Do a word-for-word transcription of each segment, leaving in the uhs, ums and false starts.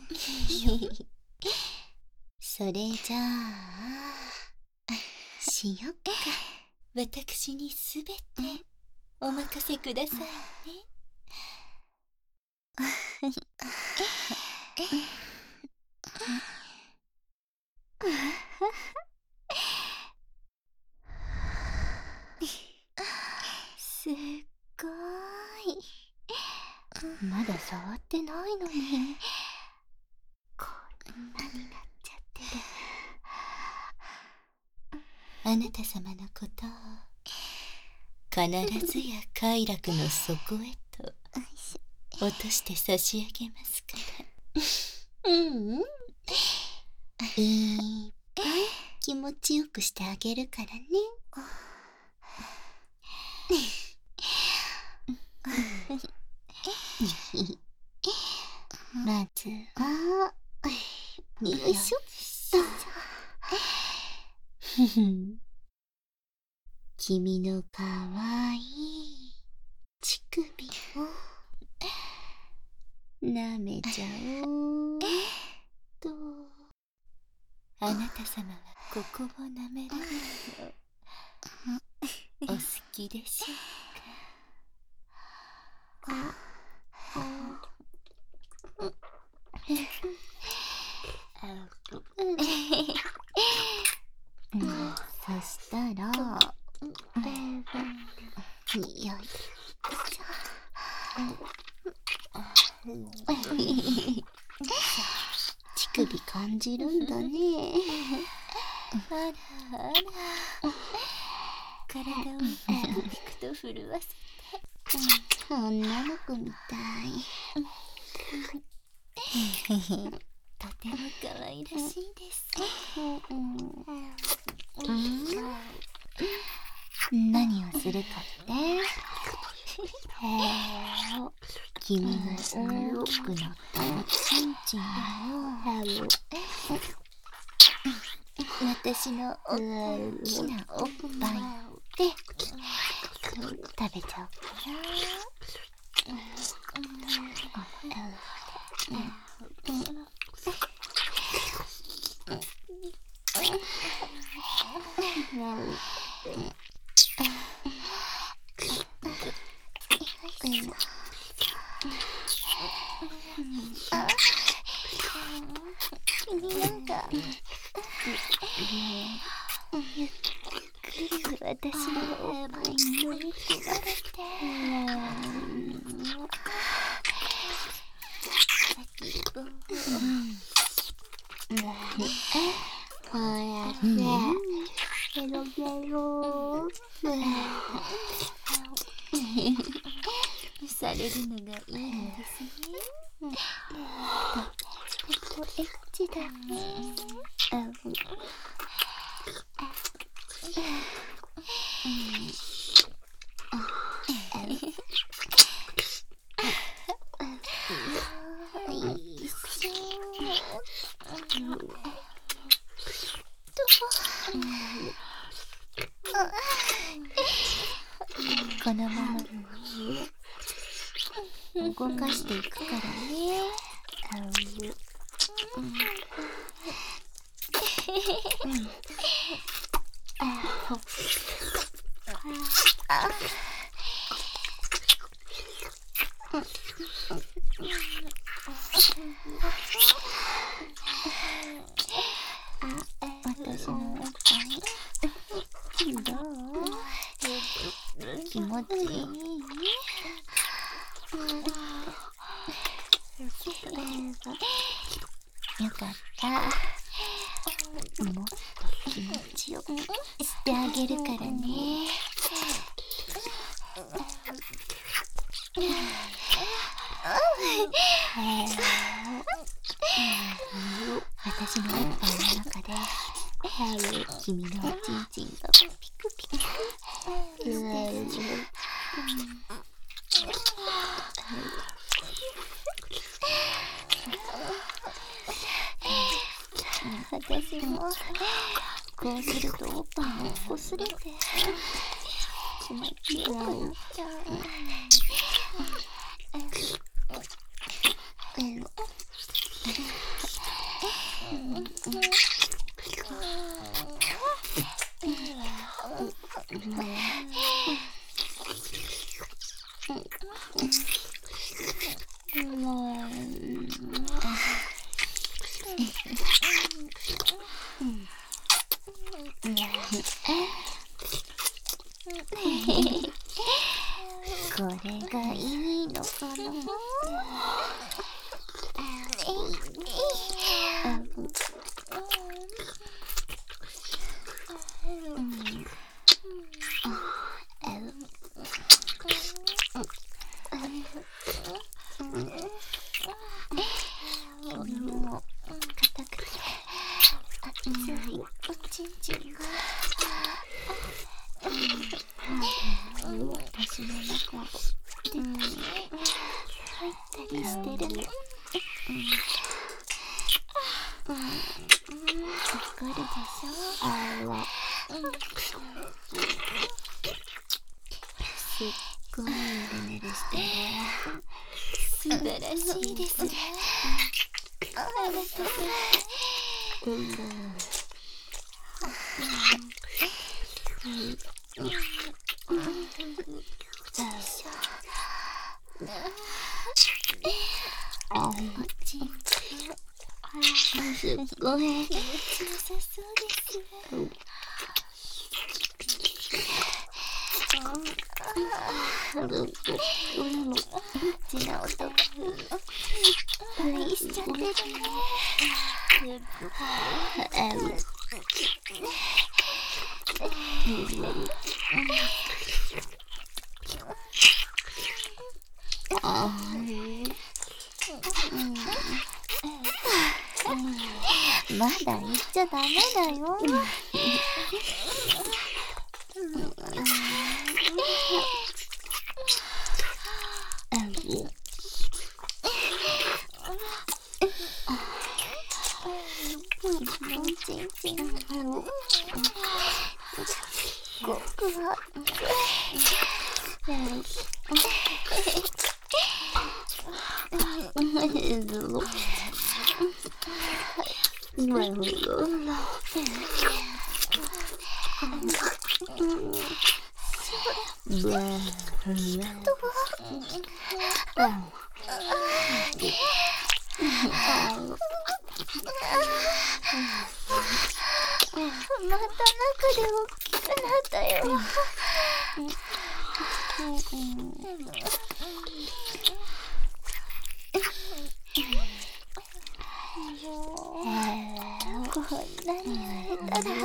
それじゃあしよっか。私にすべてお任せくださいね。すっごーい。まだ触ってないのにこんなになっちゃってる。あなた様のことを必ずや快楽の底へと落として差し上げますから。うんうん。いっぱい気持ちよくしてあげるからね。まずはよいしょ。君のかわいい乳首を舐めちゃおうと。あなた様はここを舐められるのお好きでしょうか。そしたらよいしょ。乳首感じるんだね。あらあら、体をピクピクと震わせて女の子みたい。とても可愛らしいです。何をするかって、君の大きくなったおちんちんを私の大きなおっぱいで食べちゃおうかな。君なんかゆっくり私のおっぱいに乗り込まれて、先っぽをこうやってゲロゲロされるのがいいんですね。とってもエッチだね。このまま動かしていくからね。私のおっぱいどう？気持ちいい？よかった。もっと気持ちよくしてあげるからね。私のおっぱいの中で君のおちんちんがピクピクしてる。私もこうするとおっぱいが擦れて気持ちよくなっちゃう。 私の中で入ったりしてる。わかるでしょ。あら、すっごいぬるぬるしてね。 素晴らしいですね。あなたさん。 うんだ。あ、ちんすっごい気持ちよさそうですね。 ちな音愛しちゃってるね。あまだ言っちゃダメだよ。僕はまた中で大きくなったよ。こんなに会えたら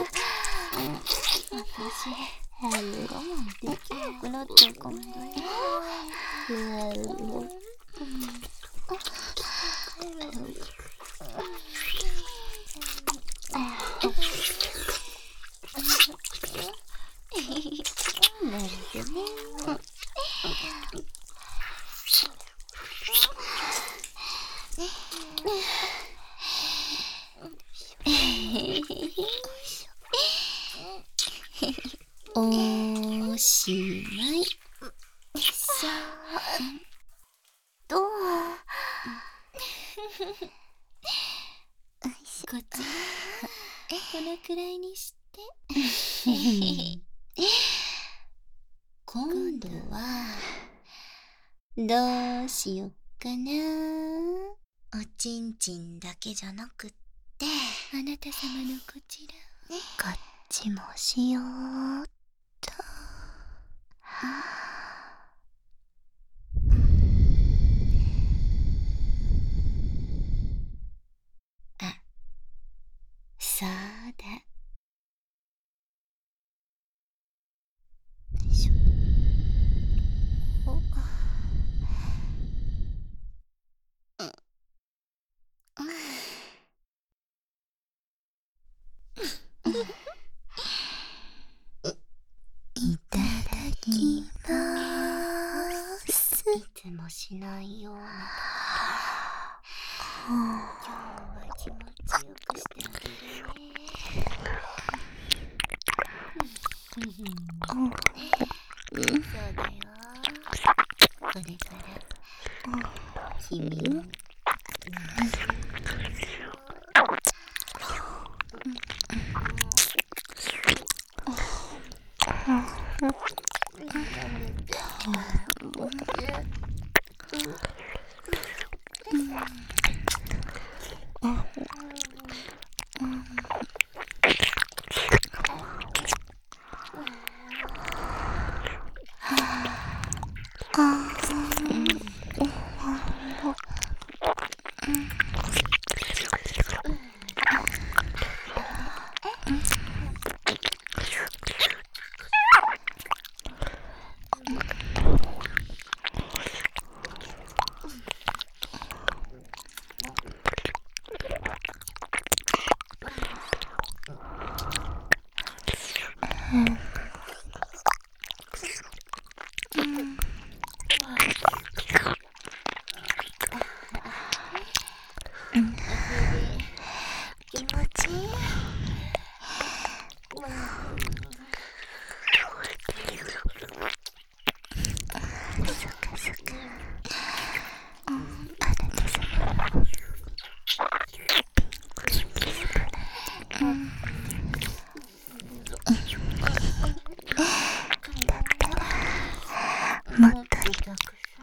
私我慢できなくなっちゃうかもね。なんてね。 おしまい。 さあ、どう？ こちらこのくらいにして。今度はどうしよっかな。 おちんちんだけじゃなくって、 あなた様のこちらをこっちもしようっと。 あ、そうだ。 いただきまーす。いつもしないような今日は気持ちよくしてあげるね。そうだよ。これから君のもっとペロ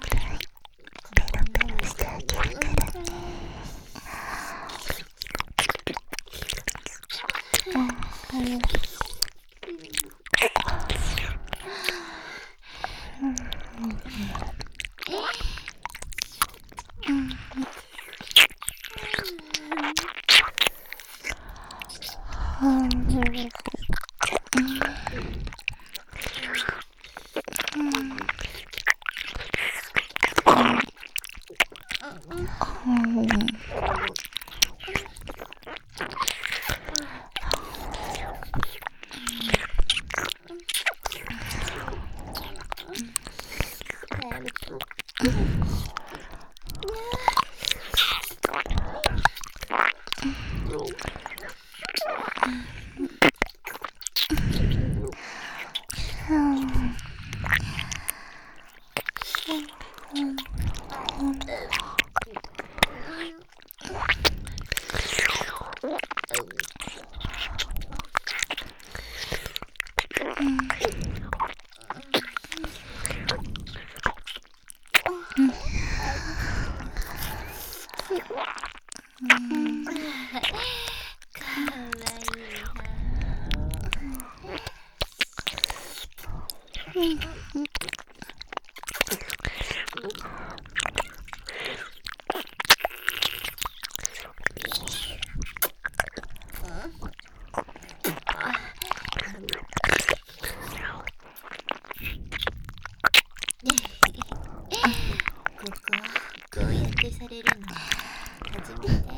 ペロしてあげるからね。されるの初めて。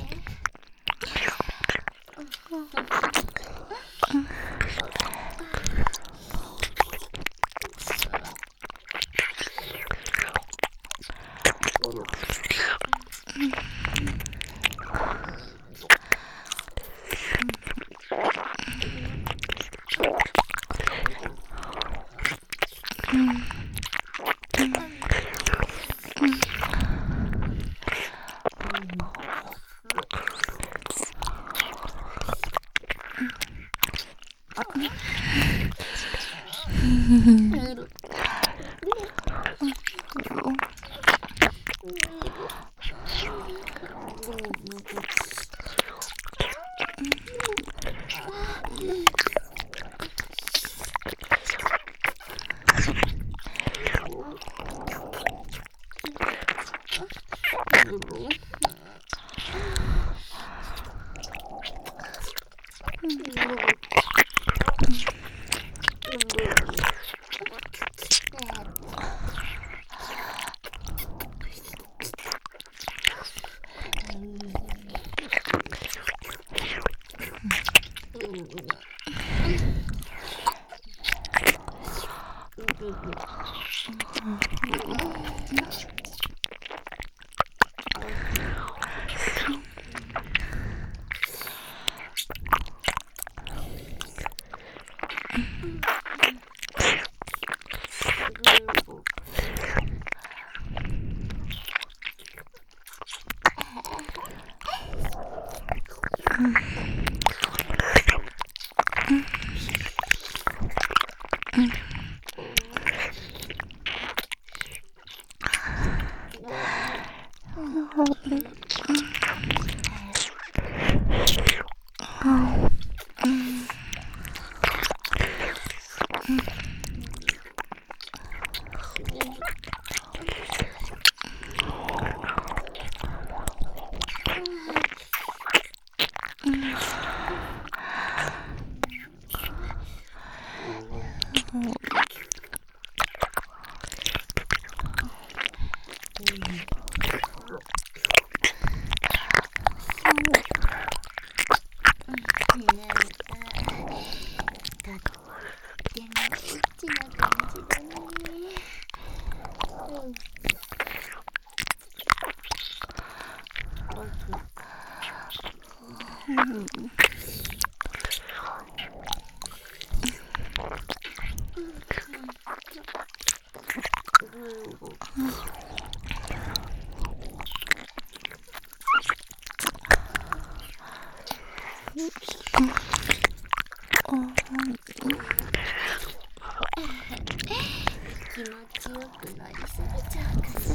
気持ちよくなりすぎちゃうかしら。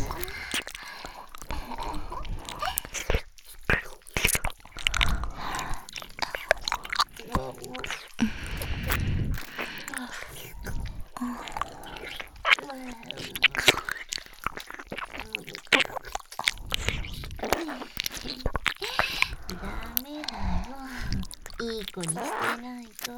ダメだよ、いい子にしてないと。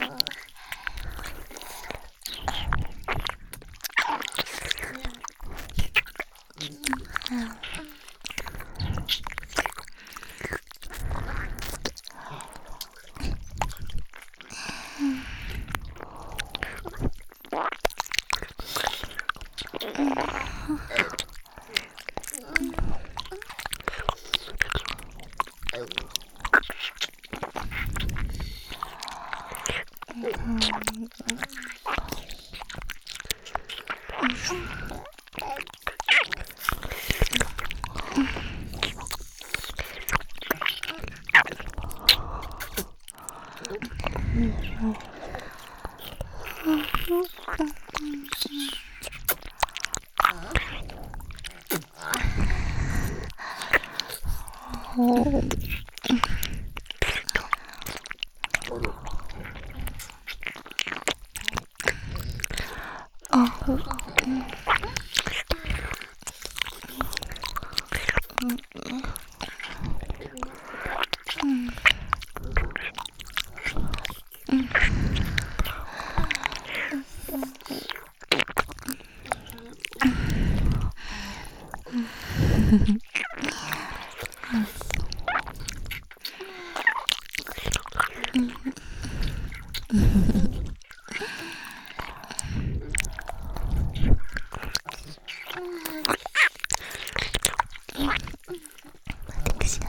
私の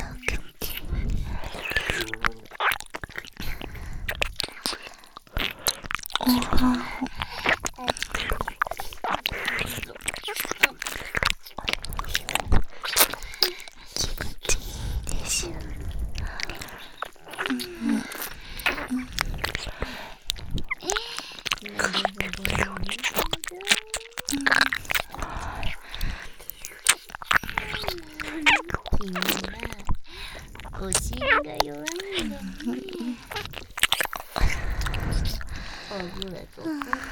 お尻が弱いんだね。あぐらとか。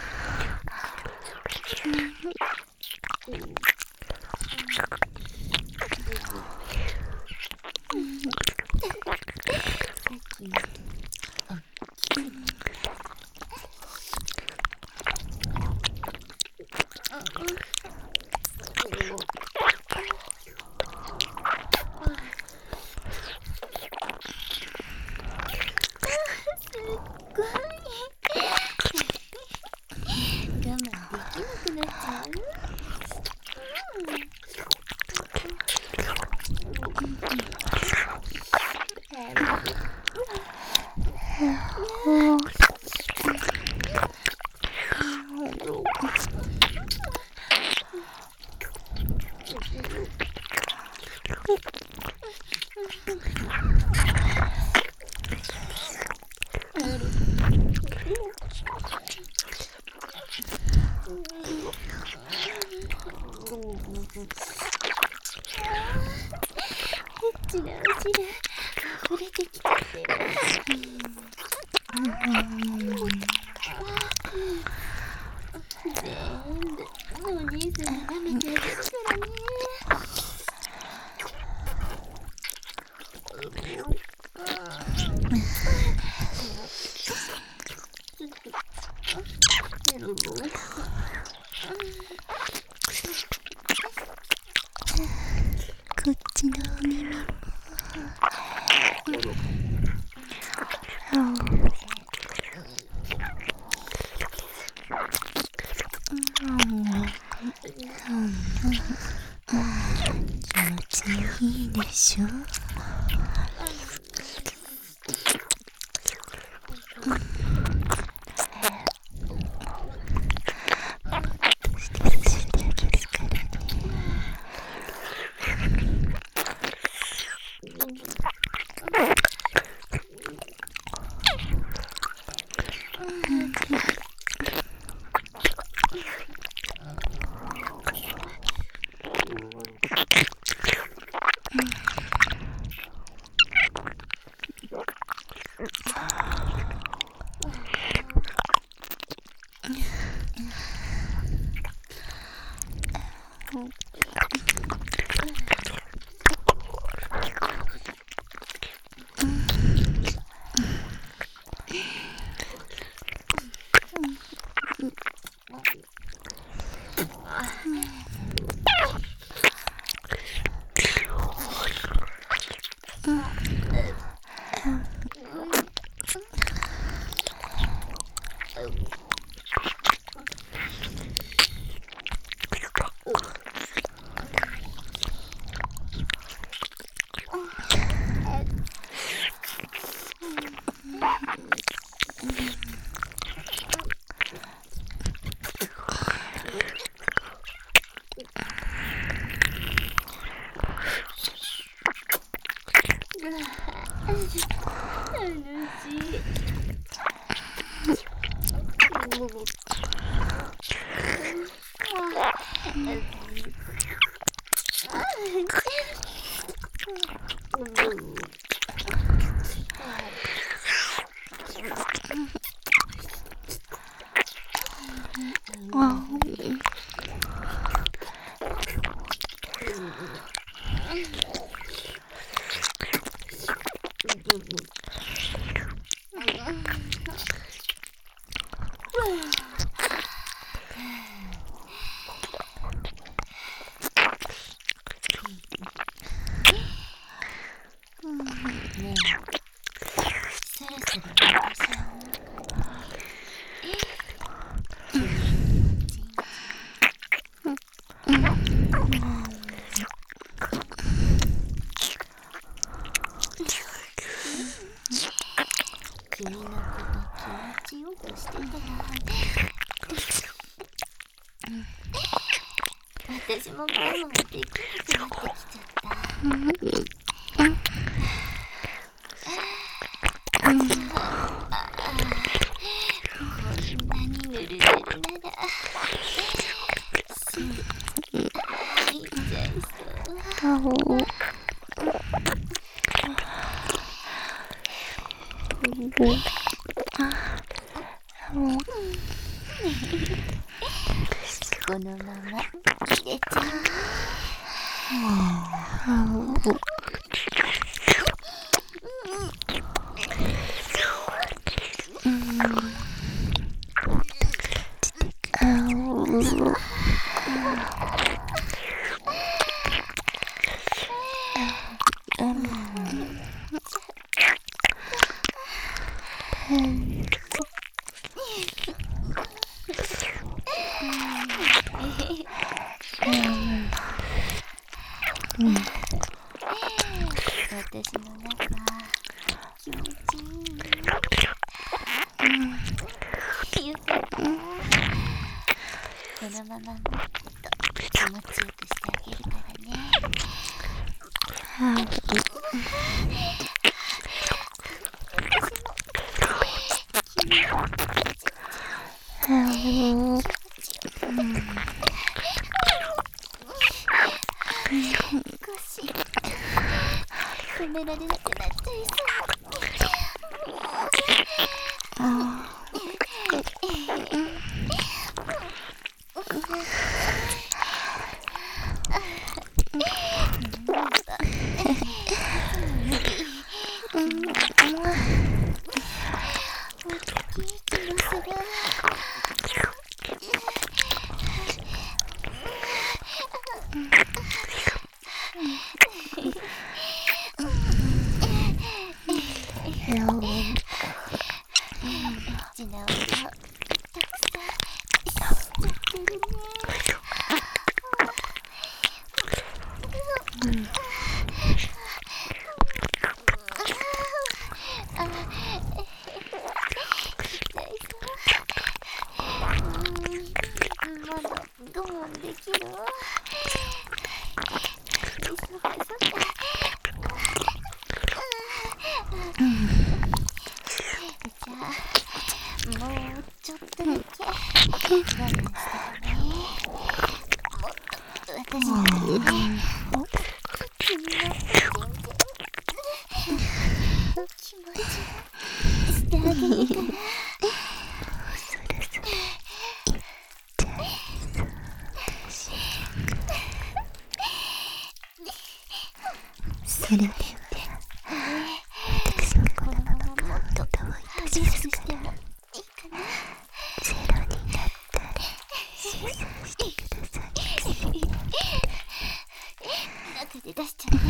ちらうちら溢れてきててる。全部お姉さんが舐めてあげるからね。こっちのお耳も気持ちいいでしょ。 君のこと気持ちよくしてたら私も我慢できなくなってきちゃった。こんなにぬるぬるならすぐ入っちゃいそう。このまま入れちゃう。私の中気持ちいい。よかった。このままもっと気持ちよくしてあげるからね。少し止められなくなっちゃいそう。我慢できるわ。そうかそうか。じゃあもうちょっとだけ我慢してね。もっと私のね、君の気持ちをしてあげるから。それでは私がこのままもっと激しくしてもいいかな。ゼロになったら出産してください。中で出しちゃうね。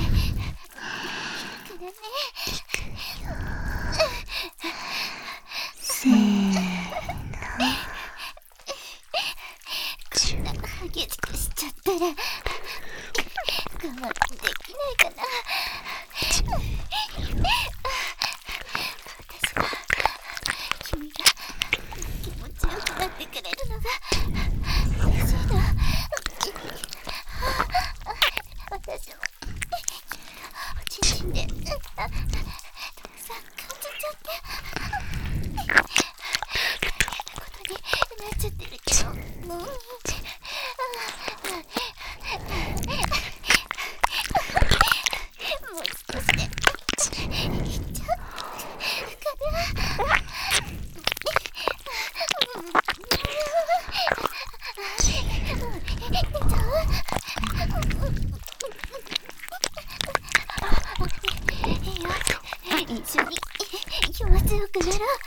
いくからね。いくよ。せー一緒に気持ちよくなろう。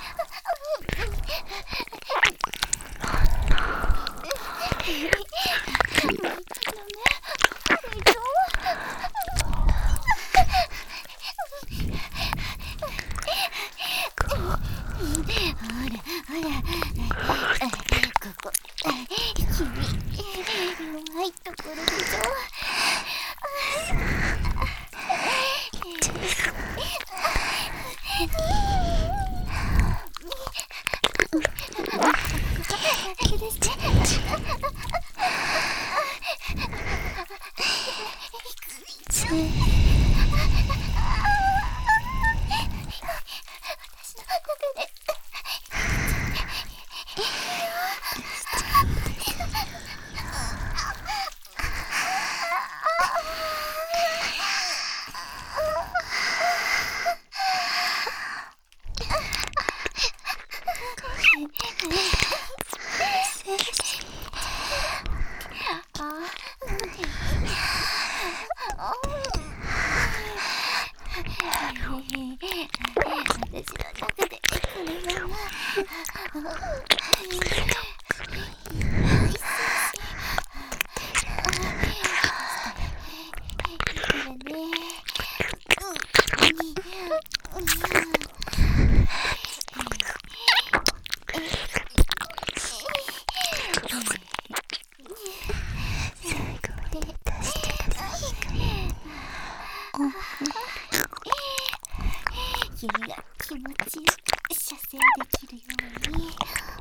君が気持ちよく射精できるように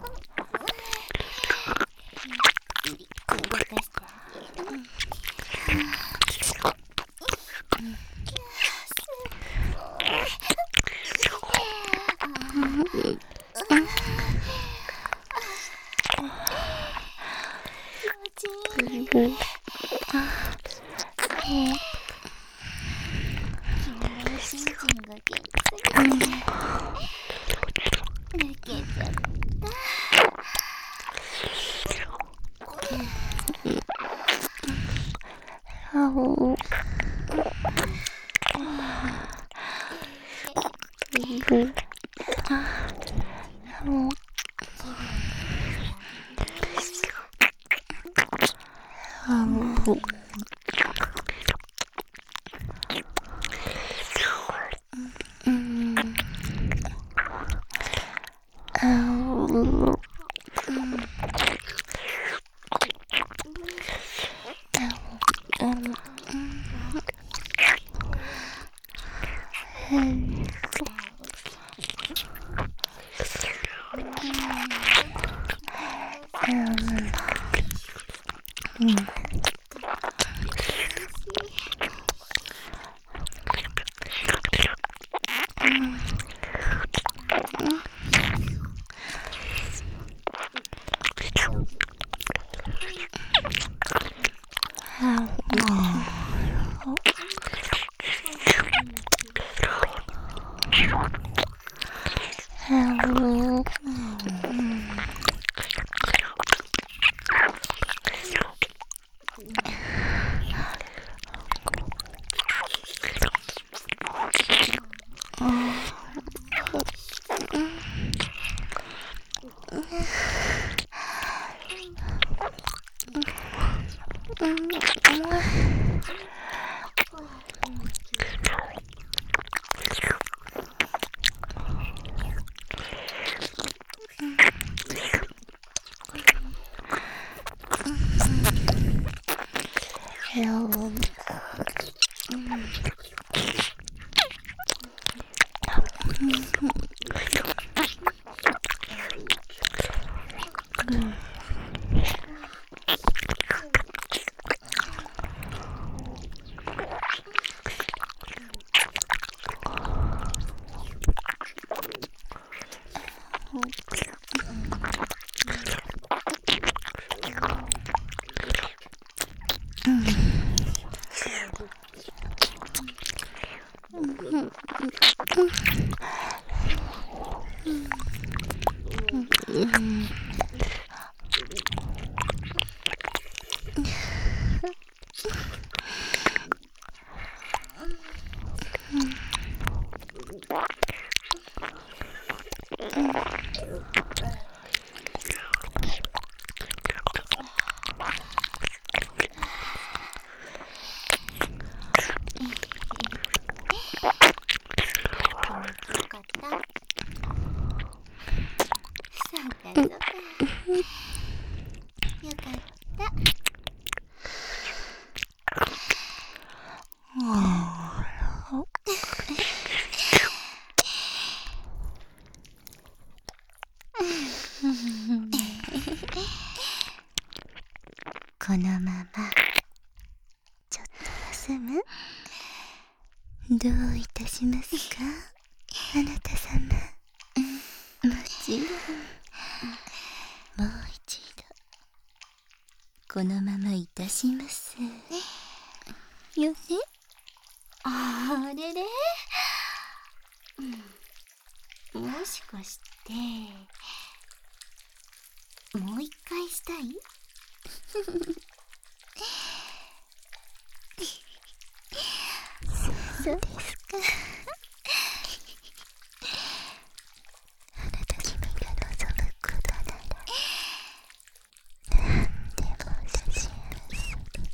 ゆっくり動かしてあげる。 このままちょっと休む？どういたしますか、あなた様。もちろん。もう一度このままいたしますよね。 あれれ、うん、もしかしてもう一回したい？ そうですか。あなた君が望むことなら何でもいたします。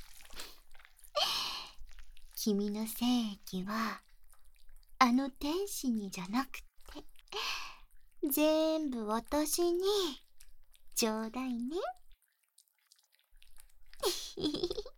君の精液はあの天使にじゃなくて全部私にちょうだいね。